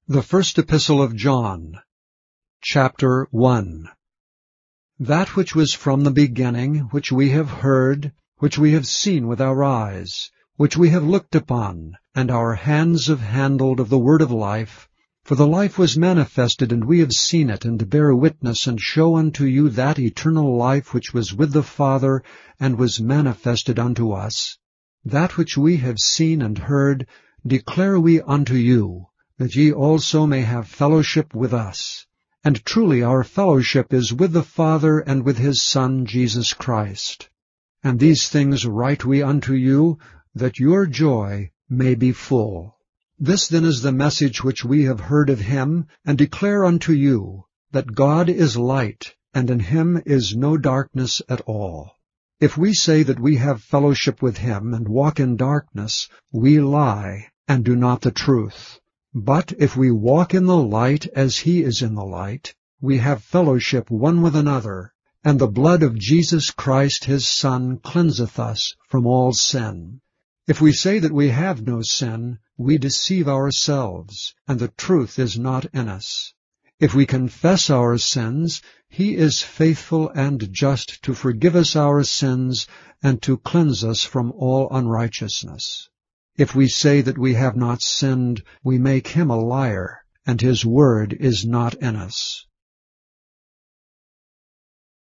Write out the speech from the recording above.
The First Epistle of John, Chapter 1. That which was from the beginning, which we have heard, which we have seen with our eyes, which we have looked upon, and our hands have handled of the word of life. For the life was manifested, and we have seen it, and bear witness, and show unto you that eternal life which was with the Father, and was manifested unto us. That which we have seen and heard declare we unto you, that ye also may have fellowship with us. And truly our fellowship is with the Father and with his Son Jesus Christ. And these things write we unto you, that your joy may be full. This then is the message which we have heard of him, and declare unto you, that God is light, and in him is no darkness at all. If we say that we have fellowship with him, and walk in darkness, we lie, and do not the truth. But if we walk in the light as he is in the light, we have fellowship one with another, and the blood of Jesus Christ his Son cleanseth us from all sin. If we say that we have no sin, we deceive ourselves, and the truth is not in us. If we confess our sins, he is faithful and just to forgive us our sins, and to cleanse us from all unrighteousness. If we say that we have not sinned, we make him a liar, and his word is not in us.